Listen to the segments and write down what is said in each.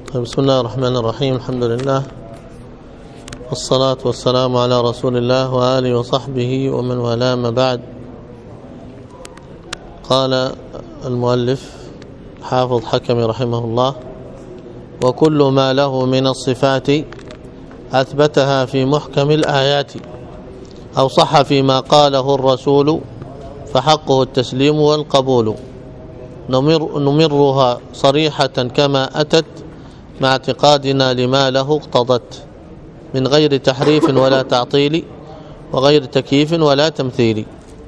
بسم الله الرحمن الرحيم. الحمد لله والصلاة والسلام على رسول الله وآله وصحبه ومن والاه، ما بعد. قال المؤلف حافظ حكمي رحمه الله: وكل ما له من الصفات أثبتها في محكم الآيات أو صح فيما قاله الرسول فحقه التسليم والقبول، نمرها صريحة كما أتت مع اعتقادنا لما له اقتضت، من غير تحريف ولا تعطيل وغير تكييف ولا تمثيل.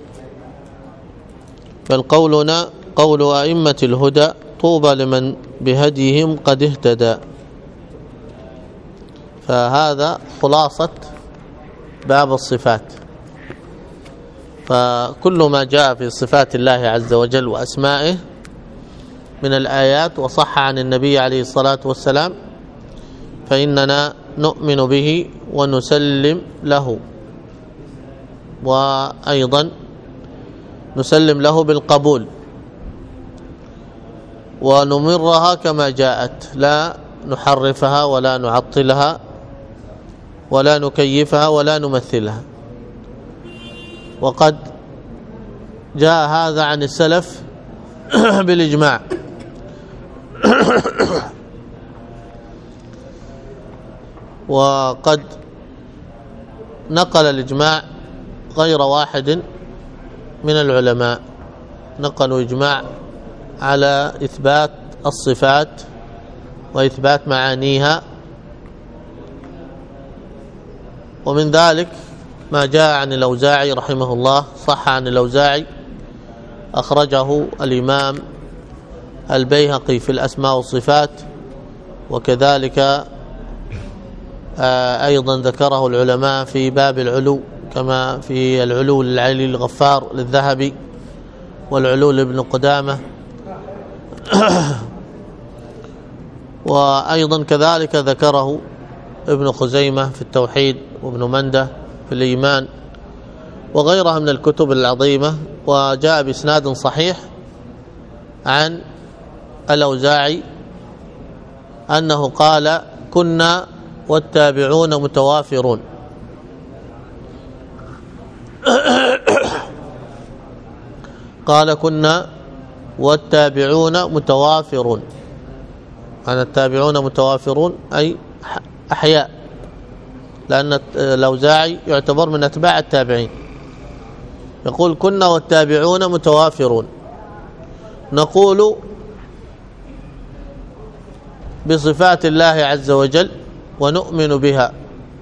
بل قولنا قول أئمة الهدى، طوبى لمن بهديهم قد اهتدى. فهذا خلاصة باب الصفات. فكل ما جاء في صفات الله عز وجل وأسمائه من الآيات وصح عن النبي عليه الصلاة والسلام فإننا نؤمن به ونسلم له، وأيضا نسلم له بالقبول ونمرها كما جاءت، لا نحرفها ولا نعطلها ولا نكيفها ولا نمثلها. وقد جاء هذا عن السلف بالإجماع، وقد نقل الإجماع غير واحد من العلماء، نقلوا إجماع على إثبات الصفات وإثبات معانيها. ومن ذلك ما جاء عن الأوزاعي رحمه الله، صح عن الأوزاعي، أخرجه الإمام البيهقي في الأسماء والصفات، وكذلك أيضا ذكره العلماء في باب العلو، كما في العلو للعلي الغفار للذهبي والعلو لابن قدامة، وأيضا كذلك ذكره ابن خزيمة في التوحيد وابن منده في الإيمان وغيرها من الكتب العظيمة. وجاء بإسناد صحيح عن الأوزاعي أنه قال: كنا والتابعون متوافرون. قال: كنا والتابعون متوافرون، يعني التابعون متوافرون أي أحياء، لأن الأوزاعي يعتبر من أتباع التابعين. يقول: كنا والتابعون متوافرون، نقول بصفات الله عز وجل ونؤمن بها،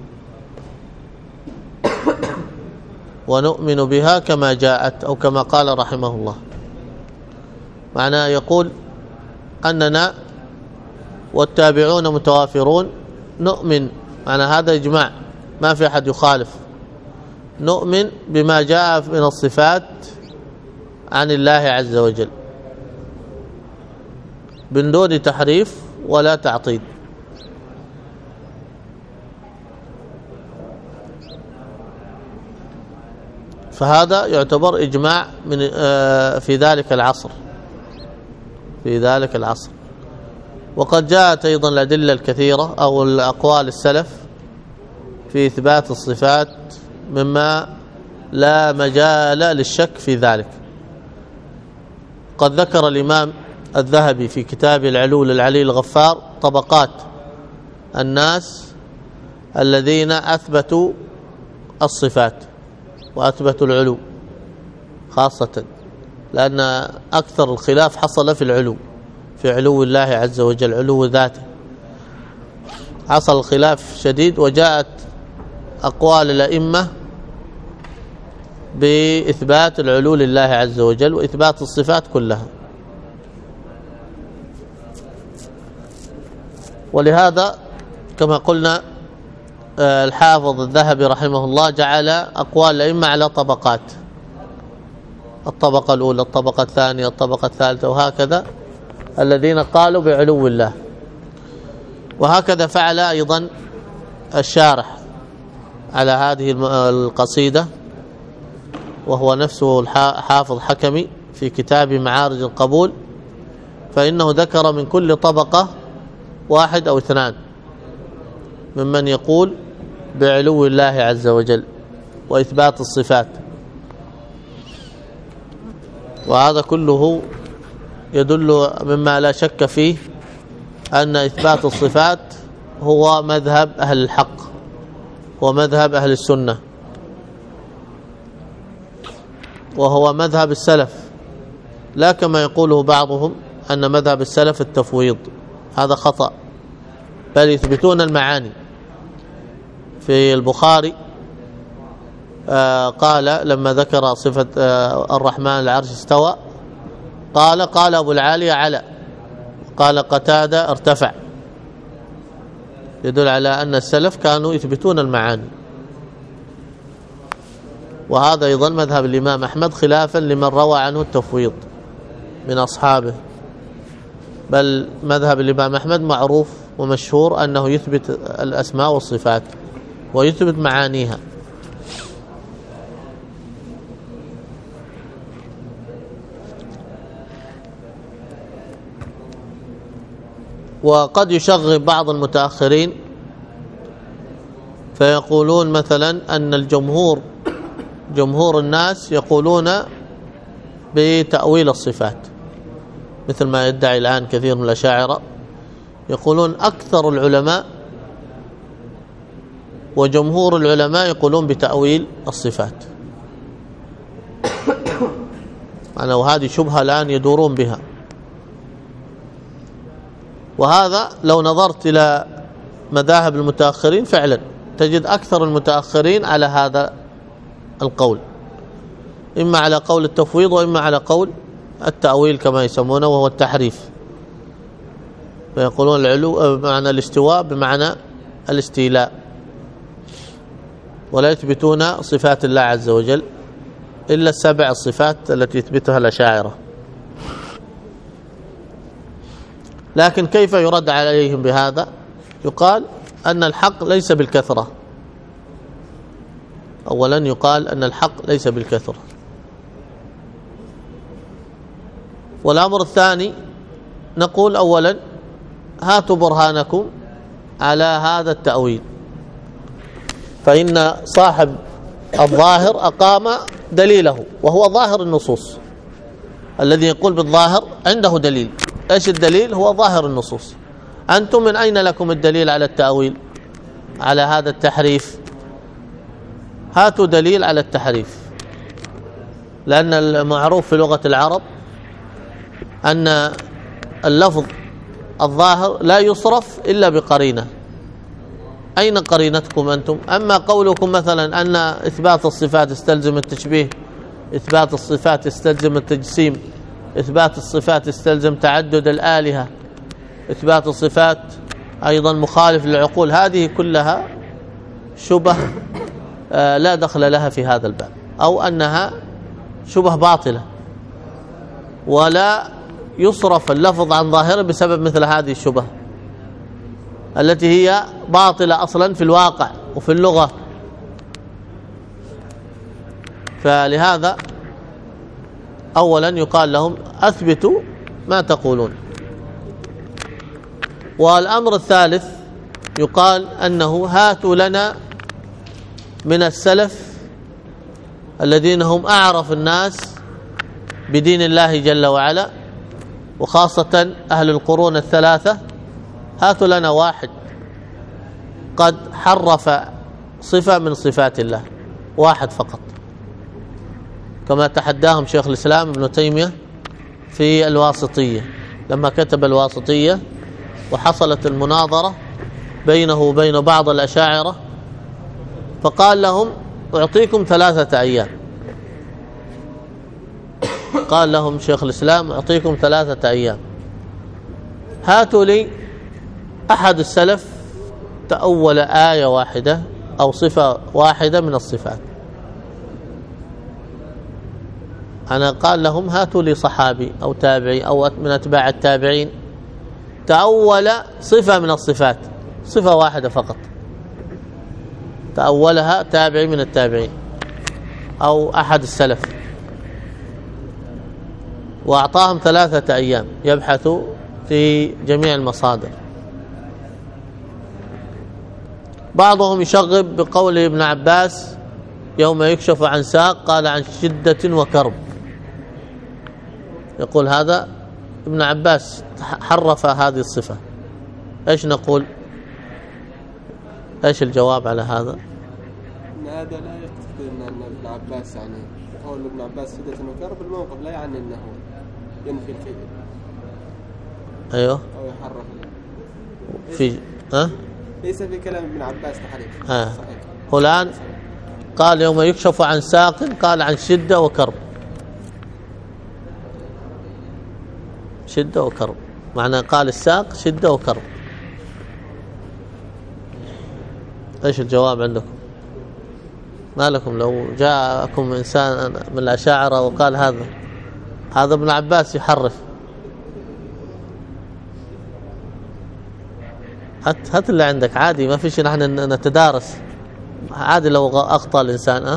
ونؤمن بها كما جاءت أو كما قال رحمه الله. معناه يقول أننا والتابعون متوافرون نؤمن، معنى هذا إجماع، ما في أحد يخالف، نؤمن بما جاء من الصفات عن الله عز وجل من دون تحريف ولا تعطيل. فهذا يعتبر إجماع من في ذلك العصر. وقد جاءت أيضا الأدلة الكثيرة أو الأقوال السلف في إثبات الصفات مما لا مجال للشك في ذلك. قد ذكر الإمام الذهبي في كتاب العلو للعلي الغفار طبقات الناس الذين أثبتوا الصفات وأثبتوا العلو، خاصة لأن أكثر الخلاف حصل في العلو، في علو الله عز وجل، علو ذاته حصل الخلاف شديد، وجاءت أقوال الأئمة بإثبات العلو لله عز وجل وإثبات الصفات كلها. ولهذا كما قلنا الحافظ الذهبي رحمه الله جعل أقوال الأئمة على طبقات: الطبقة الأولى، الطبقة الثانية، الطبقة الثالثة، وهكذا الذين قالوا بعلو الله. وهكذا فعل أيضا الشارح على هذه القصيدة، وهو نفسه الحافظ حكمي في كتاب معارج القبول، فإنه ذكر من كل طبقة واحد أو اثنان ممن يقول بعلو الله عز وجل وإثبات الصفات، وهذا كله يدل مما لا شك فيه أن إثبات الصفات هو مذهب أهل الحق ومذهب أهل السنة، وهو مذهب السلف، لا كما يقوله بعضهم أن مذهب السلف التفويض. هذا خطأ، بل يثبتون المعاني. في البخاري قال لما ذكر صفة الرحمن العرش استوى قال أبو العالية على، قال قتادة ارتفع، يدل على أن السلف كانوا يثبتون المعاني. وهذا أيضا مذهب الإمام أحمد خلافا لمن روى عنه التفويض من أصحابه، بل مذهب الإمام أحمد معروف ومشهور أنه يثبت الأسماء والصفات ويثبت معانيها. وقد يشغب بعض المتأخرين فيقولون مثلا أن جمهور الناس يقولون بتأويل الصفات، مثل ما يدعي الآن كثير من الأشاعرة، يقولون أكثر العلماء وجمهور العلماء يقولون بتأويل الصفات. وهذه شبهة الآن يدورون بها، وهذا لو نظرت إلى مذاهب المتأخرين فعلا تجد أكثر المتأخرين على هذا القول، إما على قول التفويض وإما على قول التأويل كما يسمونه، وهو التحريف. فيقولون العلو بمعنى الاستواء بمعنى الاستيلاء، ولا يثبتون صفات الله عز وجل إلا السبع الصفات التي يثبتها الأشاعرة. لكن كيف يرد عليهم بهذا؟ يقال أن الحق ليس بالكثرة. أولا يقال أن الحق ليس بالكثرة. والأمر الثاني نقول أولا هاتوا برهانكم على هذا التأويل، فإن صاحب الظاهر أقام دليله وهو ظاهر النصوص. الذي يقول بالظاهر عنده دليل. ايش الدليل؟ هو ظاهر النصوص. أنتم من أين لكم الدليل على التأويل، على هذا التحريف؟ هاتوا دليل على التحريف. لأن المعروف في لغة العرب أن اللفظ الظاهر لا يصرف إلا بقرينة. أين قرينتكم أنتم؟ أما قولكم مثلا أن إثبات الصفات يستلزم التشبيه، إثبات الصفات يستلزم التجسيم، إثبات الصفات يستلزم تعدد الآلهة، إثبات الصفات أيضا مخالف للعقول، هذه كلها شبه لا دخل لها في هذا الباب، أو أنها شبه باطلة، ولا يصرف اللفظ عن ظاهره بسبب مثل هذه الشبه التي هي باطلة أصلا في الواقع وفي اللغة. فلهذا أولا يقال لهم أثبتوا ما تقولون. والأمر الثالث يقال أنه هاتوا لنا من السلف الذين هم أعرف الناس بدين الله جل وعلا، وخاصة أهل القرون الثلاثة، هاتوا لنا واحد قد حرف صفة من صفات الله، واحد فقط، كما تحداهم شيخ الإسلام ابن تيمية في الواسطية لما كتب الواسطية، وحصلت المناظرة بينه وبين بعض الأشاعرة، فقال لهم أعطيكم 3 أيام. قال لهم شيخ الإسلام أعطيكم 3 أيام، هاتوا لي أحد السلف تأول آية واحدة أو صفة واحدة من الصفات. أنا قال لهم هاتوا لي صحابي أو تابعي أو من أتباع التابعين تأول صفة من الصفات، صفة واحدة فقط تأولها تابعي من التابعين أو أحد السلف، وأعطاهم 3 أيام يبحثوا في جميع المصادر بعضهم يشغب بقول ابن عباس يوم يكشف عن ساق قال عن شدة وكرب، يقول هذا ابن عباس حرف هذه الصفة. ايش نقول؟ ايش الجواب على هذا؟ ان هذا لا يقصد ان ابن عباس يعني قول ابن عباس شدة وكرب الموقف لا يعني انه ينفي الفعل. ايوه او يحرف في ليس في كلام ابن عباس تحريف. صحيح. فلان قال يوم يكشف عن ساق قال عن شدة وكرب، شدة وكرب معنى قال الساق شدة وكرب. ايش الجواب عندكم؟ ما لكم لو جاءكم انسان من الاشاعرة وقال هذا ابن عباس يحرف، هات اللي عندك عادي، ما فيش نحن نتدارس عادي لو اخطأ الانسان.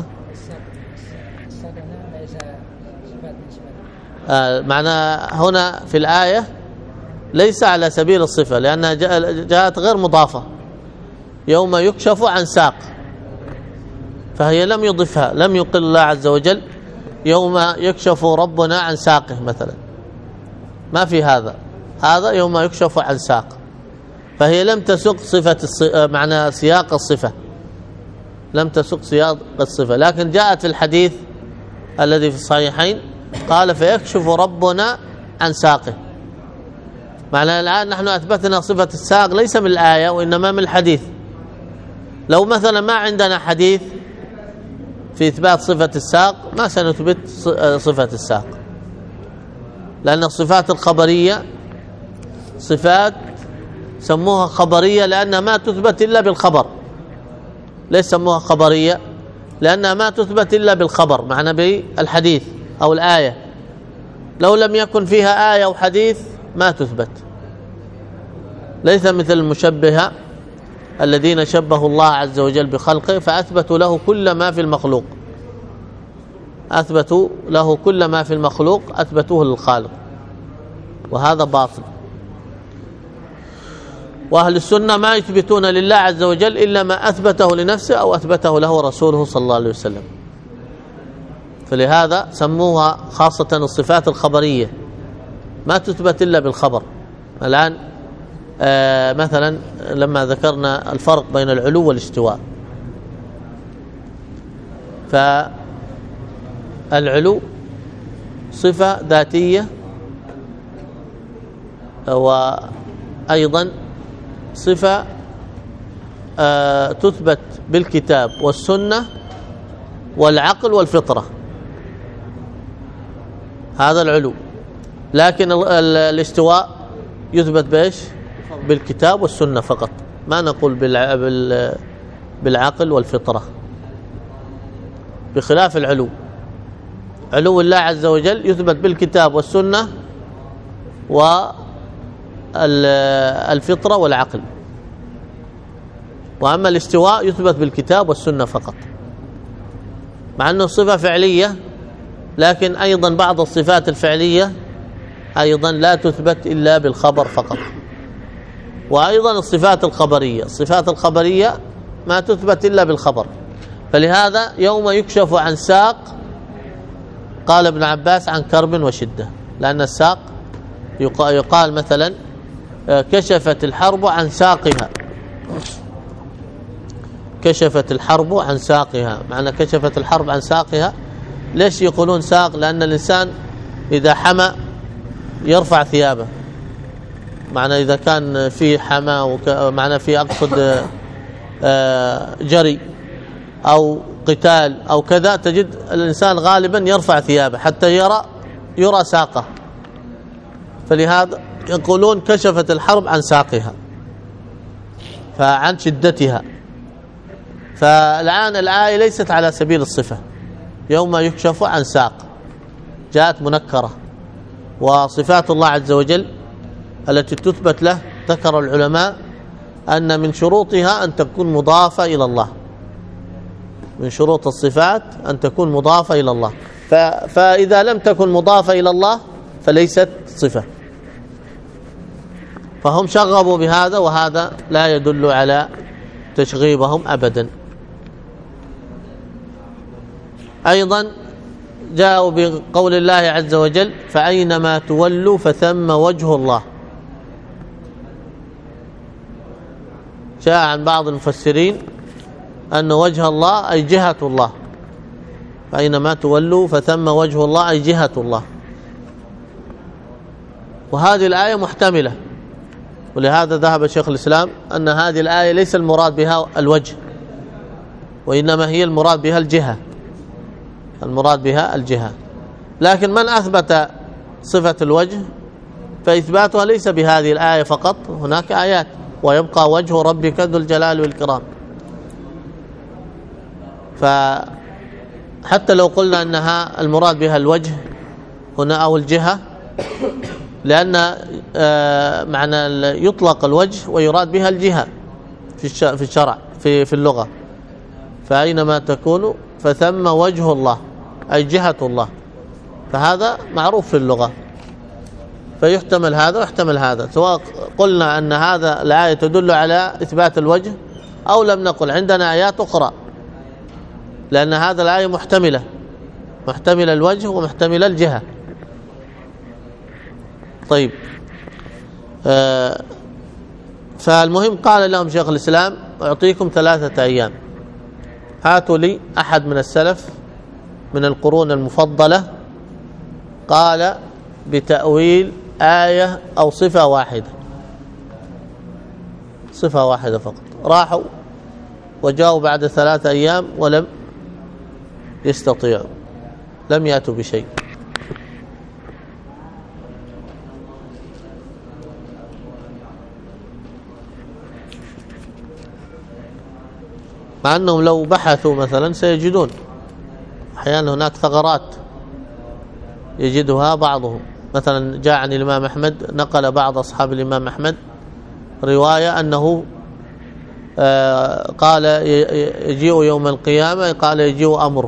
معنى هنا في الآية ليس على سبيل الصفة لأنها جاءت غير مضافة، يوم يكشف عن ساق، فهي لم يضفها، لم يقل الله عز وجل يوم يكشف ربنا عن ساقه مثلا، ما في هذا يوم يكشف عن ساق، فهي لم تسق صفة معنى سياق الصفة، لم تسق سياق الصفة. لكن جاءت في الحديث الذي في الصحيحين قال فيكشف ربنا عن ساقه، معنى الآن نحن أثبتنا صفة الساق ليس من الآية وإنما من الحديث. لو مثلا ما عندنا حديث في إثبات صفة الساق ما سنثبت صفة الساق، لأن الصفات الخبرية صفات سموها خبرية لأنها ما تثبت إلا بالخبر، ليس سموها خبرية لأنها ما تثبت إلا بالخبر معنى بالحديث أو الآية، لو لم يكن فيها آية وحديث ما تثبت. ليس مثل المشبهة الذين شبهوا الله عز وجل بخلقه فأثبتوا له كل ما في المخلوق، أثبتوا له كل ما في المخلوق أثبتوه للخالق، وهذا باطل. وأهل السنة ما يثبتون لله عز وجل إلا ما أثبته لنفسه أو أثبته له رسوله صلى الله عليه وسلم، فلهذا سموها خاصة الصفات الخبرية ما تثبت إلا بالخبر. الآن مثلا لما ذكرنا الفرق بين العلو والاستواء، فالعلو صفة ذاتية وأيضا صفة تثبت بالكتاب والسنة والعقل والفطرة، هذا العلو. لكن الاستواء يثبت بايش؟ بالكتاب والسنة فقط، ما نقول بالعقل والفطرة، بخلاف العلو. علو الله عز وجل يثبت بالكتاب والسنة والفطرة والعقل، وأما الاستواء يثبت بالكتاب والسنة فقط، مع أنه صفة فعلية، لكن أيضا بعض الصفات الفعلية أيضا لا تثبت إلا بالخبر فقط. وأيضا الصفات الخبرية ما تثبت إلا بالخبر. فلهذا يوم يكشف عن ساق قال ابن عباس عن كرب وشدة، لأن الساق يقال مثلا كشفت الحرب عن ساقها، كشفت الحرب عن ساقها، معنى كشفت الحرب عن ساقها. ليش يقولون ساق؟ لأن الإنسان إذا حمى يرفع ثيابه، معنى إذا كان في حمى معنى في أقصد جري أو قتال أو كذا، تجد الإنسان غالبا يرفع ثيابه حتى يرى ساقه، فلهذا يقولون كشفت الحرب عن ساقها فعن شدتها. فالآن الآية ليست على سبيل الصفة، يوم يكشف عن ساق جاءت منكرة. وصفات الله عز وجل التي تثبت له ذكر العلماء أن من شروطها أن تكون مضافة إلى الله، من شروط الصفات أن تكون مضافة إلى الله، فإذا لم تكن مضافة إلى الله فليست صفة. فهم شغبوا بهذا، وهذا لا يدل على تشغيبهم أبدا. أيضا جاءوا بقول الله عز وجل فأينما تولوا فثم وجه الله. جاء عن بعض المفسرين أن وجه الله أي جهة الله، فأينما تولوا فثم وجه الله أي جهة الله. وهذه الآية محتملة، ولهذا ذهب شيخ الإسلام أن هذه الآية ليس المراد بها الوجه، وإنما هي المراد بها الجهة، المراد بها الجهة. لكن من أثبت صفة الوجه فإثباتها ليس بهذه الآية فقط، هناك آيات ويبقى وجه ربك ذو الجلال والإكرام. فحتى لو قلنا أنها المراد بها الوجه هنا أو الجهة، لأن معنى يطلق الوجه ويراد بها الجهة في الشرع في اللغة. فأينما تكونوا فثم وجه الله أي جهة الله، فهذا معروف في اللغة، فيحتمل هذا ويحتمل هذا، سواء قلنا أن هذا الآية تدل على إثبات الوجه أو لم نقل. عندنا آيات أخرى، لأن هذا الآية محتمل الوجه ومحتمل الجهة. طيب، فالمهم قال لهم شيخ الإسلام أعطيكم 3 أيام، هاتوا لي أحد من السلف من القرون المفضلة قال بتأويل آية أو صفة واحدة، صفة واحدة فقط. راحوا وجاءوا بعد 3 أيام ولم يستطيعوا، لم يأتوا بشيء. مع أنهم لو بحثوا مثلا سيجدون، أحيانا هناك ثغرات يجدها بعضهم. مثلا جاء عن الإمام أحمد، نقل بعض أصحاب الإمام أحمد رواية أنه قال يجيء يوم القيامة، قال يجيء أمره،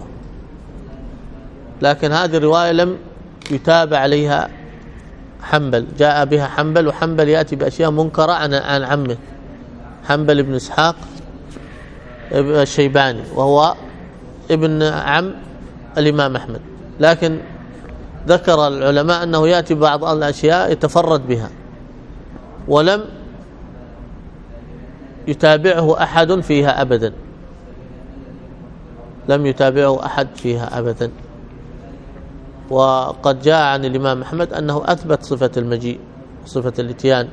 لكن هذه الرواية لم يتابع عليها حنبل، جاء بها حنبل، وحنبل يأتي بأشياء منكرة عن عمه حنبل بن إسحاق الشيباني، وهو ابن عم الإمام أحمد. لكن ذكر العلماء أنه يأتي بعض الأشياء يتفرد بها، ولم يتابعه أحد فيها أبدا، لم يتابعه أحد فيها أبدا. وقد جاء عن الإمام أحمد أنه أثبت صفة المجيء، صفة الاتيان،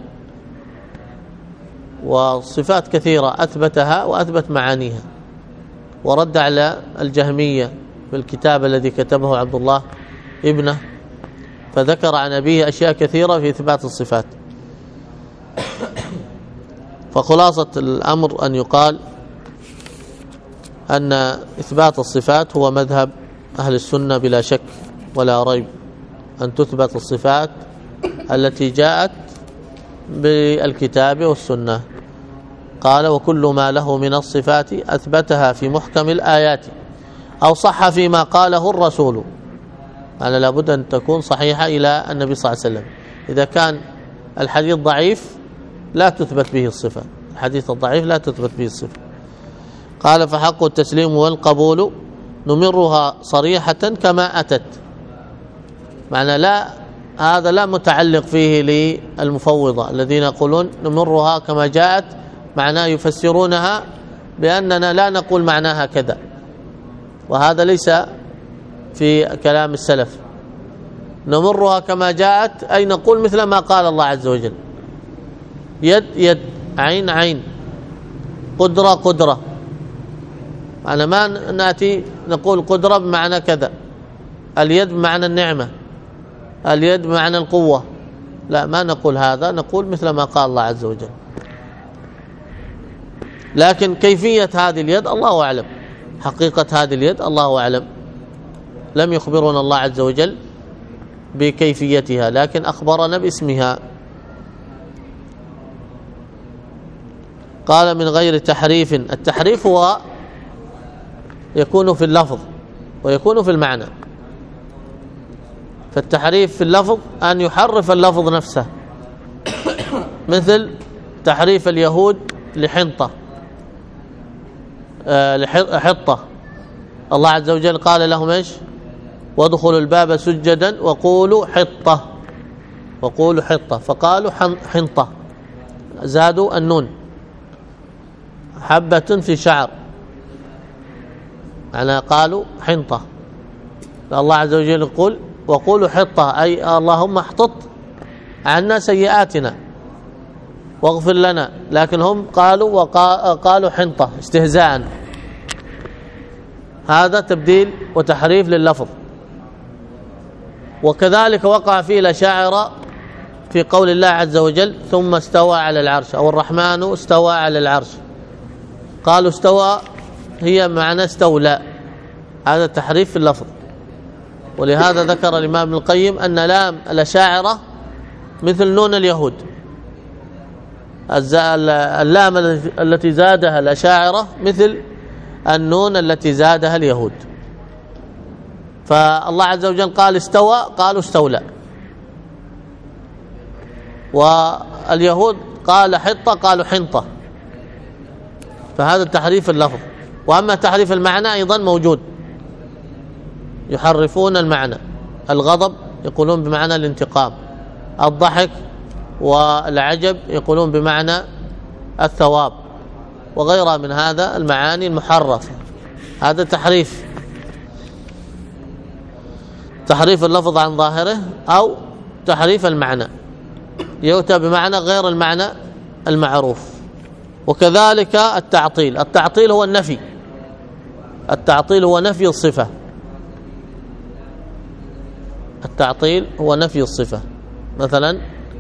وصفات كثيرة أثبتها وأثبت معانيها، ورد على الجهمية في الكتاب الذي كتبه عبد الله ابنه، فذكر عن أبيه أشياء كثيرة في إثبات الصفات. فخلاصة الأمر أن يقال أن إثبات الصفات هو مذهب أهل السنة بلا شك ولا ريب، أن تثبت الصفات التي جاءت بالكتاب والسنة. قال وكل ما له من الصفات أثبتها في محكم الآيات أو صح فيما قاله الرسول. أنا لابد أن تكون صحيحة إلى النبي صلى الله عليه وسلم. إذا كان الحديث ضعيف لا تثبت به الصفة، الحديث الضعيف لا تثبت به الصفة. قال فحق التسليم والقبول نمرها صريحة كما أتت. معنى لا، هذا لا متعلق فيه للمفوضة الذين يقولون نمرها كما جاءت، معناه يفسرونها بأننا لا نقول معناها كذا، وهذا ليس في كلام السلف. نمرها كما جاءت أي نقول مثل ما قال الله عز وجل، يد يد، عين عين، قدرة قدرة. معنى ما نأتي نقول قدرة بمعنى كذا، اليد بمعنى النعمة، اليد بمعنى القوة، لا، ما نقول هذا، نقول مثل ما قال الله عز وجل. لكن كيفية هذه اليد الله أعلم، حقيقة هذه اليد الله أعلم، لم يخبرنا الله عز وجل بكيفيتها، لكن أخبرنا باسمها. قال من غير تحريف. التحريف هو يكون في اللفظ ويكون في المعنى. فالتحريف في اللفظ أن يحرف اللفظ نفسه، مثل تحريف اليهود لحنطة، حطة. الله عز وجل قال لهم ايش؟ وادخلوا الباب سجدا وقولوا حطة، وقولوا حطة، فقالوا حنطة، زادوا النون. حبة في شعر، معنى قالوا حنطة. الله عز وجل يقول وقولوا حطة، أي اللهم احطط عنا سيئاتنا واغفر لنا، لكن هم قالوا حنطة استهزاء. هذا تبديل وتحريف لللفظ. وكذلك وقع فيه الأشاعرة في قول الله عز وجل ثم استوى على العرش، أو الرحمن استوى على العرش، قالوا استوى هي معنى استولى، هذا تحريف في اللفظ. ولهذا ذكر الإمام ابن القيم أن لام الأشاعرة مثل نون اليهود، اللام التي زادها الأشاعرة مثل النون التي زادها اليهود. فالله عز وجل قال استوى، قالوا استولى، واليهود قال حطة، قالوا حنطة. فهذا تحريف اللفظ. وأما تحريف المعنى أيضا موجود، يحرفون المعنى. الغضب يقولون بمعنى الانتقام، الضحك والعجب يقولون بمعنى الثواب، وغيرها من هذا المعاني المحرفة. هذا تحريف اللفظ عن ظاهره، أو تحريف المعنى يؤتى بمعنى غير المعنى المعروف. وكذلك التعطيل هو النفي، التعطيل هو نفي الصفة، التعطيل هو نفي الصفة. مثلا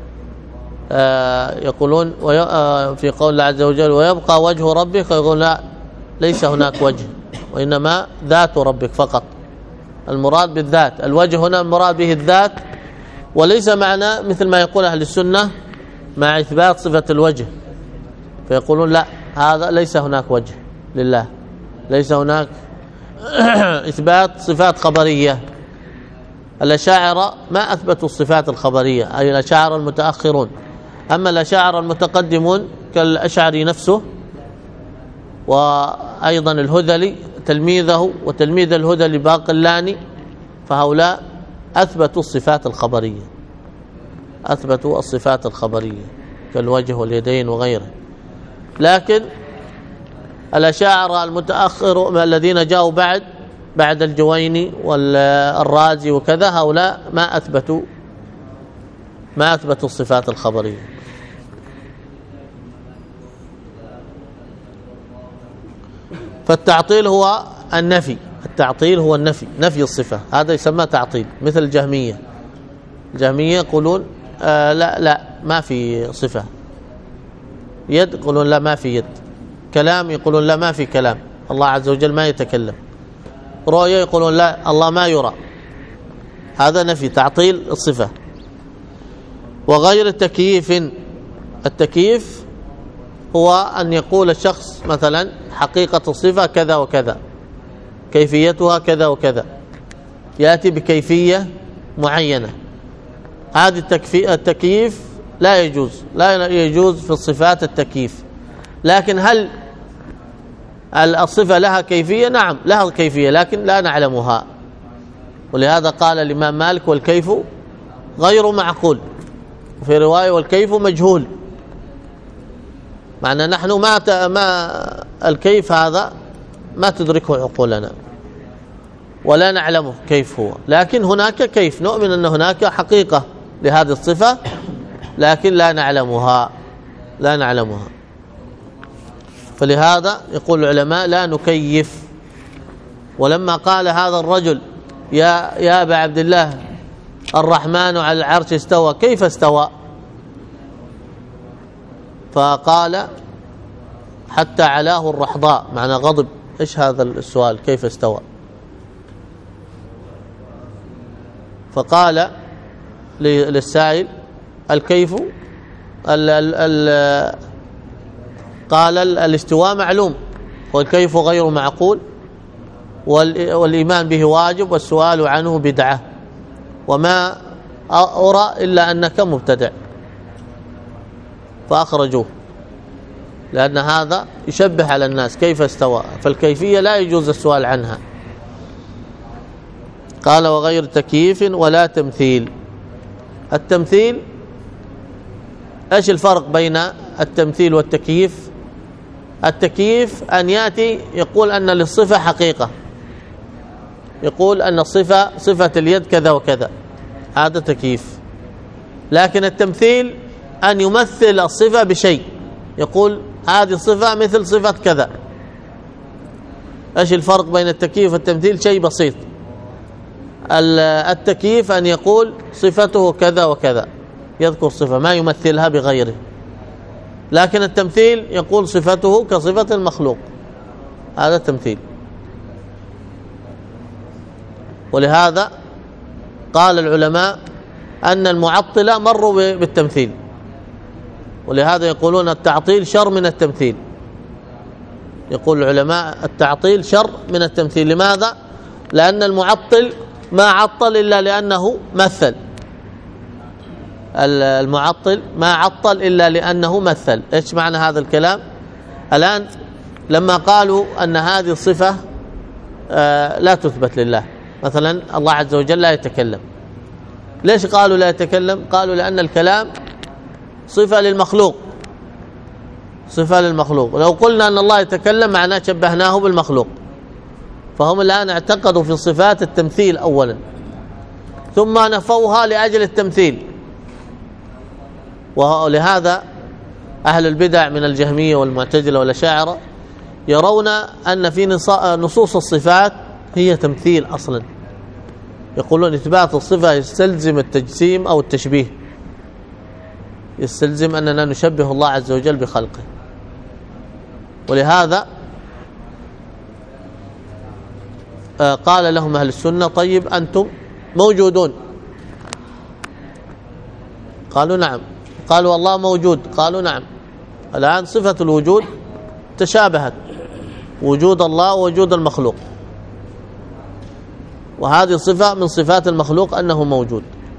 يقولون في قول الله عز وجل ويبقى وجه ربك، يقول لا، ليس هناك وجه، وإنما ذات ربك فقط، المراد بالذات. الوجه هنا المراد به الذات، وليس معنى مثل ما يقول أهل السنة مع إثبات صفة الوجه، فيقولون لا، هذا ليس هناك وجه لله، ليس هناك إثبات صفات خبرية. الأشاعرة ما أثبتوا الصفات الخبرية، أي الأشاعرة المتأخرون. أما الأشاعرة المتقدمون كالأشعري نفسه، وأيضا الهذلي تلميذه وتلميذ الهذلي باقلاني، فهؤلاء أثبتوا الصفات الخبرية، أثبتوا الصفات الخبرية كالوجه واليدين وغيره. لكن الأشاعرة المتأخر الذين جاءوا بعد الجويني والرازي وكذا، هؤلاء ما أثبتوا الصفات الخبرية. فالتعطيل هو النفي، التعطيل هو النفي، نفي الصفة، هذا يسمى تعطيل. مثل الجهمية يقولون لا ما في صفة. يد يقولون لا ما في يد. كلام يقولون لا ما في كلام، الله عز وجل ما يتكلم. رؤية يقولون لا، الله ما يرى. هذا نفي، تعطيل الصفة. وغير التكييف هو أن يقول الشخص مثلا حقيقة الصفة كذا وكذا، كيفيتها كذا وكذا، يأتي بكيفية معينة. هذه التكييف لا يجوز في الصفات التكييف. لكن هل الصفة لها كيفية؟ نعم لها كيفية، لكن لا نعلمها. ولهذا قال الإمام مالك والكيف غير معقول، وفي رواية والكيف مجهول. معنى نحن ما الكيف هذا ما تدركه عقولنا ولا نعلمه كيف هو، لكن هناك كيف، نؤمن أن هناك حقيقة لهذه الصفة، لكن لا نعلمها. فلهذا يقول العلماء لا نكيف. ولما قال هذا الرجل يا أبا عبد الله الرحمن على العرش استوى، كيف استوى؟ فقال حتى علاه الرحضاء، معنى غضب. إيش هذا السؤال كيف استوى؟ فقال للسائل الكيف قال الاستواء معلوم، والكيف غير معقول، والإيمان به واجب، والسؤال عنه بدعة، وما أرى إلا أنك مبتدع. فأخرجوه. لأن هذا يشبه على الناس كيف استوى، فالكيفية لا يجوز السؤال عنها. قال وغير تكييف ولا تمثيل. التمثيل ايش الفرق بين التمثيل والتكييف؟ التكييف أن يأتي يقول أن للصفة حقيقة، يقول أن الصفة صفة اليد كذا وكذا، هذا تكييف. لكن التمثيل أن يمثل الصفة بشيء، يقول هذه الصفة مثل صفة كذا. ايش الفرق بين التكييف والتمثيل؟ شيء بسيط. التكييف أن يقول صفته كذا وكذا، يذكر صفة ما يمثلها بغيره. لكن التمثيل يقول صفته كصفة المخلوق، هذا التمثيل. ولهذا قال العلماء أن المعطلة مروا بالتمثيل، ولهذا يقولون التعطيل شر من التمثيل. يقول العلماء التعطيل شر من التمثيل. لماذا؟ لأن المعطل ما عطل إلا لأنه مثل. المعطل ما عطل إلا لأنه مثل. إيش معنى هذا الكلام؟ الآن لما قالوا أن هذه الصفة لا تثبت لله، مثلا الله عز وجل لا يتكلم. ليش قالوا لا يتكلم؟ قالوا لأن الكلام صفة للمخلوق، صفة للمخلوق. لو قلنا أن الله يتكلم معناه شبهناه بالمخلوق. فهم الآن اعتقدوا في صفات التمثيل أولا، ثم نفوها لأجل التمثيل. ولهذا أهل البدع من الجهمية والمعتزلة والأشاعرة يرون أن في نصوص الصفات هي تمثيل أصلا. يقولون إثبات الصفة يستلزم التجسيم أو التشبيه، يستلزم أننا نشبه الله عز وجل بخلقه. ولهذا قال لهم أهل السنة طيب أنتم موجودون؟ قالوا نعم. قالوا الله موجود؟ قالوا نعم. الآن صفة الوجود تشابهت، وجود الله ووجود المخلوق، وهذه صفة من صفات المخلوق أنه موجود.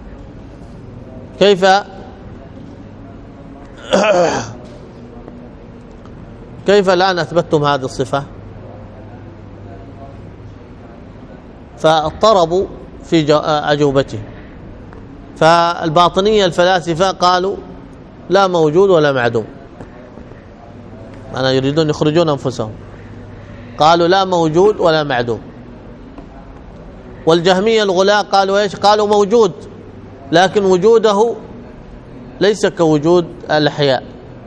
كيف الآن أثبتتم هذه الصفة؟ فاضطربوا في أجوبته. فالباطنية الفلاسفة قالوا لا موجود ولا معدوم، أنا يريدون يخرجون أنفسهم، قالوا لا موجود ولا معدوم. والجهمية الغلاة قالوا ايش؟ قالوا موجود، لكن وجوده ليس كوجود الأحياء.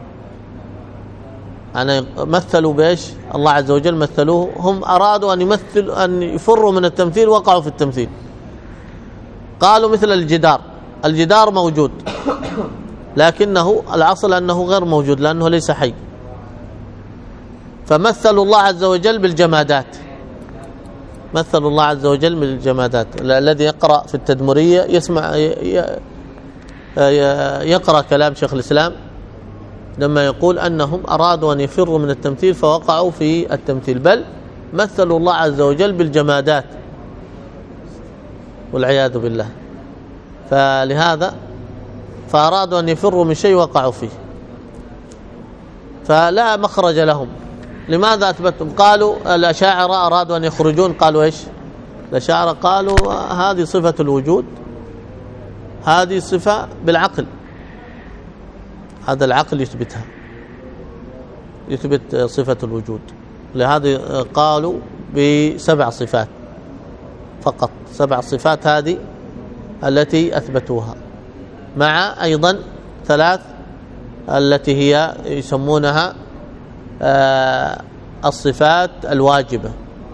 أنا مثلوا بإيش؟ الله عز وجل مثلوه، هم أرادوا أن يفروا من التمثيل، وقعوا في التمثيل. قالوا مثل الجدار، الجدار موجود لكنه الأصل أنه غير موجود لأنه ليس حي. فمثلوا الله عز وجل بالجمادات، مثلوا الله عز وجل بالجمادات. الذي يقرأ في التدمرية يقرأ كلام شيخ الإسلام لما يقول أنهم أرادوا أن يفروا من التمثيل فوقعوا في التمثيل، بل مثلوا الله عز وجل بالجمادات والعياذ بالله. فلهذا فأرادوا أن يفروا من شيء وقعوا فيه، فلا مخرج لهم. لماذا أثبتهم؟ قالوا الأشاعرة أرادوا أن يخرجون، قالوا إيش؟ الأشاعرة قالوا هذه صفة الوجود، هذه صفة بالعقل، هذا العقل يثبتها، يثبت صفة الوجود. لهذا قالوا ب7 صفات فقط، 7 صفات هذه التي أثبتوها، مع أيضا 3 التي هي يسمونها الصفات الواجبة،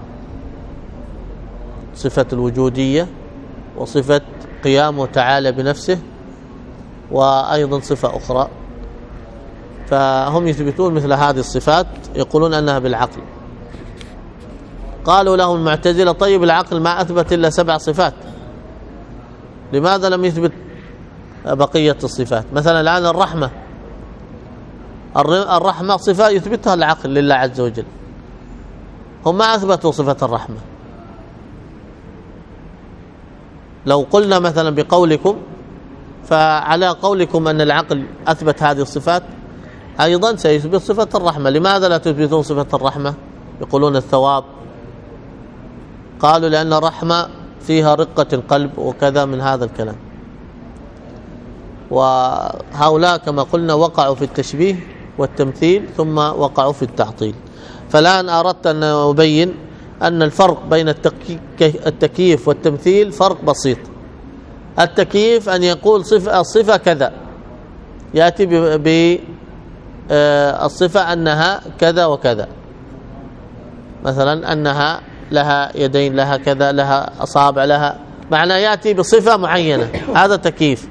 صفة الوجودية، وصفة قيامه تعالى بنفسه، وأيضا صفة أخرى. فهم يثبتون مثل هذه الصفات، يقولون أنها بالعقل. قالوا لهم المعتزلة طيب العقل ما أثبت إلا 7 صفات، لماذا لم يثبت بقية الصفات؟ مثلا الآن الرحمة صفة يثبتها العقل لله عز وجل، هم ما أثبتوا صفة الرحمة. لو قلنا مثلا بقولكم، فعلى قولكم أن العقل أثبت هذه الصفات، أيضا سيثبت صفة الرحمة. لماذا لا تثبتون صفة الرحمة؟ يقولون الثواب. قالوا لأن الرحمة فيها رقة القلب وكذا من هذا الكلام. وهؤلاء كما قلنا وقعوا في التشبيه والتمثيل ثم وقعوا في التعطيل. فالآن أردت أن أبين أن الفرق بين التكييف والتمثيل فرق بسيط. التكييف أن يقول الصفة كذا، يأتي بالصفة أنها كذا وكذا، مثلا أنها لها يدين، لها كذا، لها أصابع، لها معنى، يأتي بصفة معينة، هذا تكييف.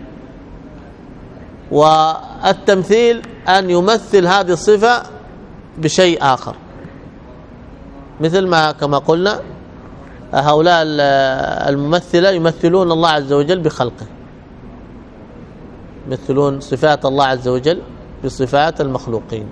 والتمثيل أن يمثل هذه الصفة بشيء آخر، مثل ما كما قلنا هؤلاء الممثلة يمثلون الله عز وجل بخلقه، يمثلون صفات الله عز وجل بصفات المخلوقين.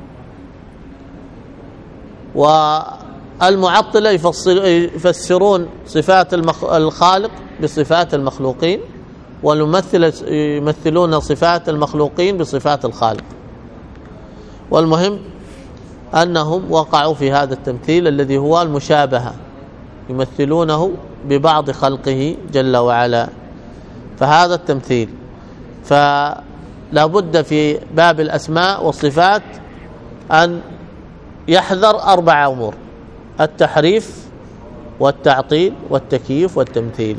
والمعطلة يفسرون صفات الخالق بصفات المخلوقين، والممثلة يمثلون صفات المخلوقين بصفات الخالق. والمهم أنهم وقعوا في هذا التمثيل الذي هو المشابهة، يمثلونه ببعض خلقه جل وعلا، فهذا التمثيل. فلا بد في باب الأسماء والصفات أن يحذر 4 أمور: التحريف والتعطيل والتكييف والتمثيل.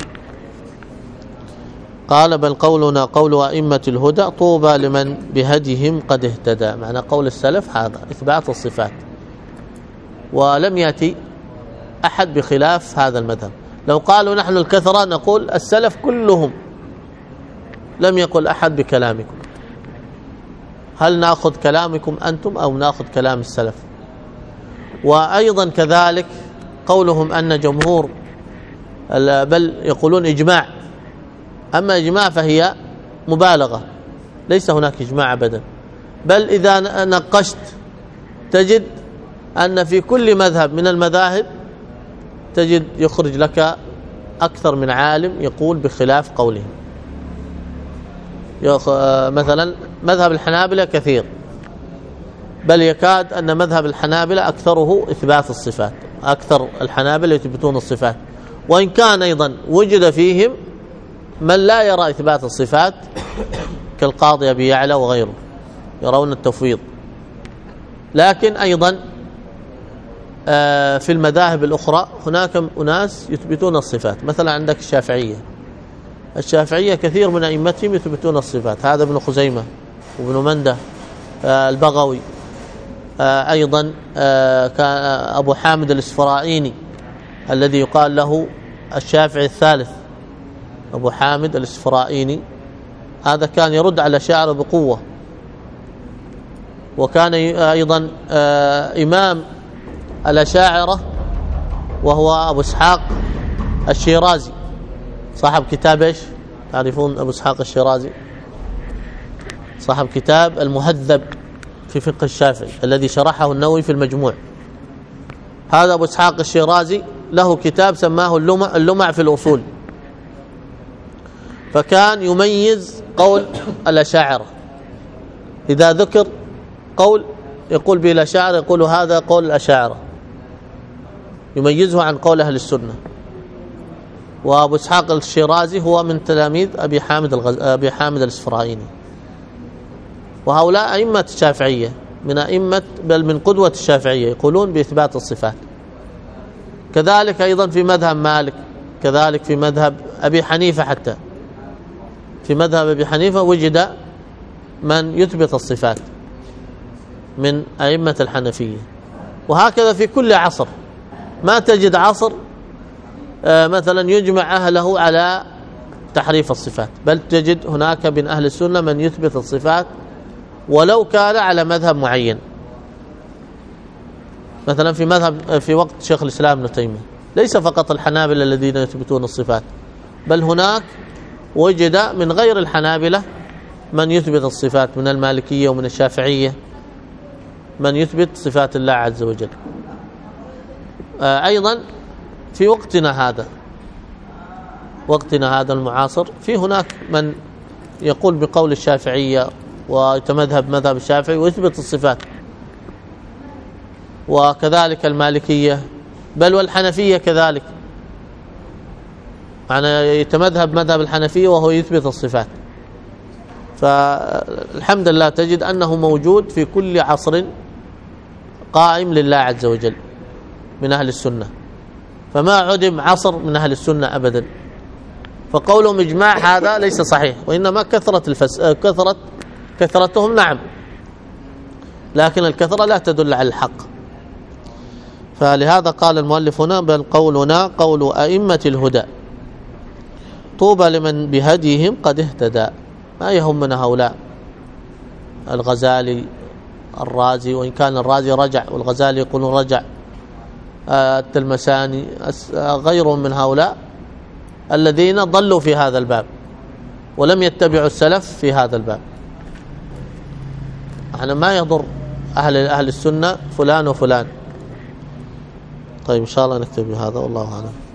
قال: بل قولنا قول أئمة الهدى طوبى لمن بهديهم قد اهتدى. معنى قول السلف هذا إثبات الصفات، ولم يأتي أحد بخلاف هذا المذهب. لو قالوا نحن الكثرة نقول السلف كلهم، لم يقل أحد بكلامكم. هل نأخذ كلامكم أنتم أو نأخذ كلام السلف؟ وأيضا كذلك قولهم أن جمهور، بل يقولون إجماع، أما إجماع فهي مبالغة، ليس هناك إجماع أبدا. بل إذا نقشت تجد أن في كل مذهب من المذاهب تجد يخرج لك أكثر من عالم يقول بخلاف قولهم. مثلا مذهب الحنابلة كثير، بل يكاد أن مذهب الحنابلة أكثره إثبات الصفات، أكثر الحنابلة يثبتون الصفات، وإن كان أيضا وجد فيهم من لا يرى إثبات الصفات كالقاضي أبي يعلى وغيره، يرون التفويض. لكن أيضا في المذاهب الأخرى هناك أناس يثبتون الصفات. مثلا عندك الشافعية كثير من أئمتهم يثبتون الصفات، هذا ابن خزيمة وابن منده، البغوي، أيضا كان أبو حامد الإسفرائيني الذي يقال له الشافعي الثالث، أبو حامد الإسفرائيني، هذا كان يرد على الأشاعرة بقوة. وكان أيضا إمام الأشاعرة وهو أبو إسحاق الشيرازي، صاحب كتاب إيش؟ تعرفون أبو إسحاق الشيرازي؟ صاحب كتاب المهذب في فقه الشافعي الذي شرحه النووي في المجموع. هذا أبو إسحاق الشيرازي له كتاب سماه اللمع في الأصول، فكان يميز قول الأشاعرة، إذا ذكر قول يقول به الأشاعرة يقول هذا قول الأشاعرة، يميزه عن قول أهل السنة. وأبو إسحاق الشيرازي هو من تلاميذ أبي حامد الإسفرائيني. وهؤلاء أئمة الشافعية، من أئمة بل من قدوة الشافعية، يقولون بإثبات الصفات. كذلك أيضا في مذهب مالك، كذلك في مذهب أبي حنيفة، حتى في مذهب أبي حنيفة وجد من يثبت الصفات من أئمة الحنفية. وهكذا في كل عصر، ما تجد عصر مثلا يجمع أهله على تحريف الصفات، بل تجد هناك من أهل السنة من يثبت الصفات ولو كان على مذهب معين. مثلا في وقت شيخ الإسلام ابن تيمية ليس فقط الحنابلة الذين يثبتون الصفات، بل هناك وجد من غير الحنابلة من يثبت الصفات، من المالكية ومن الشافعية من يثبت صفات الله عز وجل. أيضا في وقتنا هذا المعاصر في هناك من يقول بقول الشافعية ويتمذهب مذهب الشافعي ويثبت الصفات، وكذلك المالكية بل والحنفية كذلك، يعني يتمذهب مذهب الحنفية وهو يثبت الصفات. فالحمد لله تجد أنه موجود في كل عصر قائم لله عز وجل من أهل السنة، فما عدم عصر من أهل السنة أبدا. فقولهم إجماع هذا ليس صحيح، وإنما كثرتهم نعم، لكن الكثرة لا تدل على الحق. فلهذا قال المؤلف هنا: بل قولنا قول أئمة الهدى طوبى لمن بهديهم قد اهتدى. ما يهمنا هؤلاء الغزالي الرازي، وإن كان الرازي رجع والغزالي يقولون رجع، التلمساني، غيرهم من هؤلاء الذين ضلوا في هذا الباب ولم يتبعوا السلف في هذا الباب. احنا ما يضر أهل السنة فلان وفلان. طيب إن شاء الله نكتب بهذا، والله أعلم.